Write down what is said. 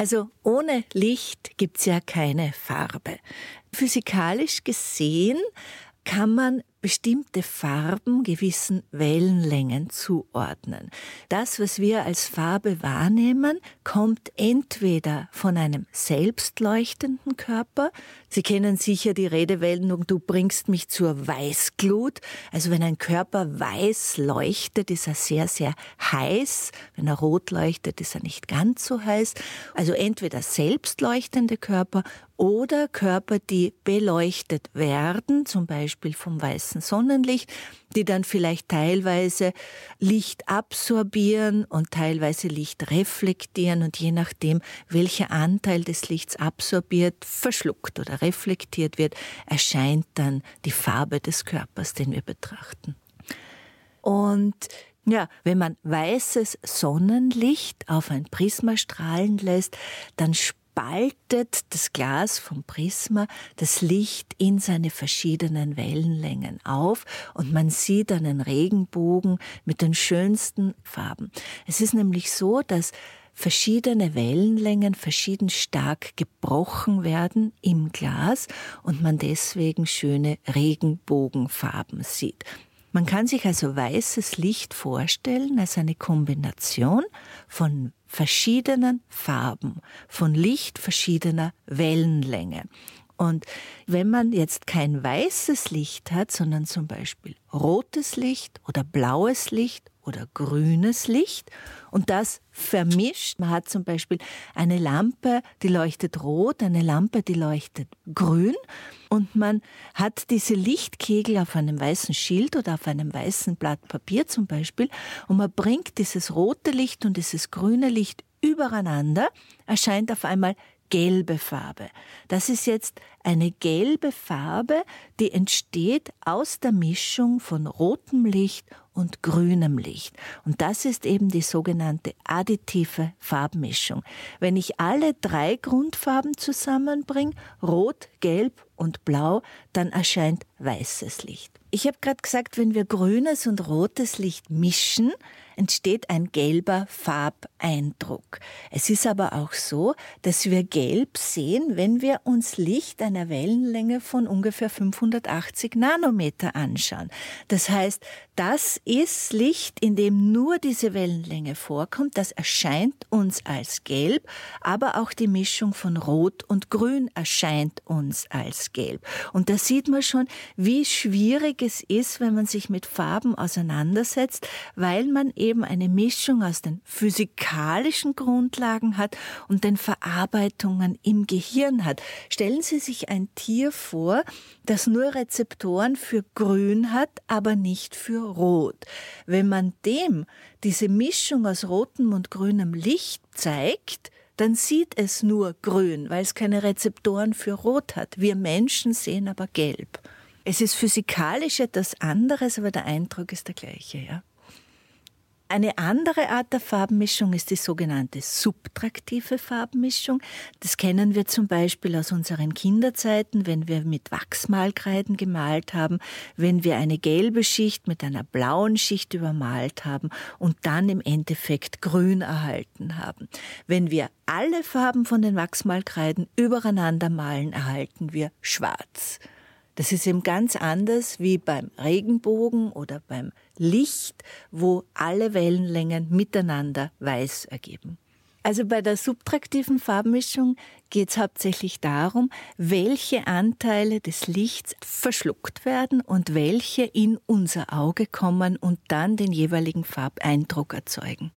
Also ohne Licht gibt's ja keine Farbe. Physikalisch gesehen kann man bestimmte Farben gewissen Wellenlängen zuordnen. Das, was wir als Farbe wahrnehmen, kommt entweder von einem selbstleuchtenden Körper. Sie kennen sicher die Redewendung, du bringst mich zur Weißglut. Also wenn ein Körper weiß leuchtet, ist er sehr, sehr heiß. Wenn er rot leuchtet, ist er nicht ganz so heiß. Also entweder selbstleuchtende Körper oder Körper, die beleuchtet werden, zum Beispiel vom weißen Sonnenlicht, die dann vielleicht teilweise Licht absorbieren und teilweise Licht reflektieren und je nachdem, welcher Anteil des Lichts absorbiert, verschluckt oder reflektiert wird, erscheint dann die Farbe des Körpers, den wir betrachten. Und ja, wenn man weißes Sonnenlicht auf ein Prisma strahlen lässt, dann spaltet das Glas vom Prisma das Licht in seine verschiedenen Wellenlängen auf und man sieht einen Regenbogen mit den schönsten Farben. Es ist nämlich so, dass verschiedene Wellenlängen verschieden stark gebrochen werden im Glas und man deswegen schöne Regenbogenfarben sieht. Man kann sich also weißes Licht vorstellen als eine Kombination von verschiedenen Farben, von Licht verschiedener Wellenlänge. Und wenn man jetzt kein weißes Licht hat, sondern zum Beispiel rotes Licht oder blaues Licht oder grünes Licht und das vermischt, man hat zum Beispiel eine Lampe, die leuchtet rot, eine Lampe, die leuchtet grün und man hat diese Lichtkegel auf einem weißen Schild oder auf einem weißen Blatt Papier zum Beispiel und man bringt dieses rote Licht und dieses grüne Licht übereinander, erscheint auf einmal gelbe Farbe. Das ist jetzt eine gelbe Farbe, die entsteht aus der Mischung von rotem Licht und grünem Licht. Und das ist eben die sogenannte additive Farbmischung. Wenn ich alle drei Grundfarben zusammenbringe, rot, gelb und blau, dann erscheint weißes Licht. Ich habe gerade gesagt, wenn wir grünes und rotes Licht mischen, entsteht ein gelber Farbeindruck. Es ist aber auch so, dass wir gelb sehen, wenn wir uns Licht einer Wellenlänge von ungefähr 580 Nanometer anschauen. Das heißt, das ist Licht, in dem nur diese Wellenlänge vorkommt. Das erscheint uns als gelb, aber auch die Mischung von Rot und Grün erscheint uns als gelb. Und da sieht man schon, wie schwierig es ist, wenn man sich mit Farben auseinandersetzt, weil man eben eine Mischung aus den physikalischen Grundlagen hat und den Verarbeitungen im Gehirn hat. Stellen Sie sich ein Tier vor, das nur Rezeptoren für Grün hat, aber nicht für Rot. Wenn man dem diese Mischung aus rotem und grünem Licht zeigt, dann sieht es nur grün, weil es keine Rezeptoren für Rot hat. Wir Menschen sehen aber gelb. Es ist physikalisch etwas anderes, aber der Eindruck ist der gleiche, ja. Eine andere Art der Farbmischung ist die sogenannte subtraktive Farbmischung. Das kennen wir zum Beispiel aus unseren Kinderzeiten, wenn wir mit Wachsmalkreiden gemalt haben, wenn wir eine gelbe Schicht mit einer blauen Schicht übermalt haben und dann im Endeffekt grün erhalten haben. Wenn wir alle Farben von den Wachsmalkreiden übereinander malen, erhalten wir schwarz. Das ist eben ganz anders wie beim Regenbogen oder beim Licht, wo alle Wellenlängen miteinander weiß ergeben. Also bei der subtraktiven Farbmischung geht es hauptsächlich darum, welche Anteile des Lichts verschluckt werden und welche in unser Auge kommen und dann den jeweiligen Farbeindruck erzeugen.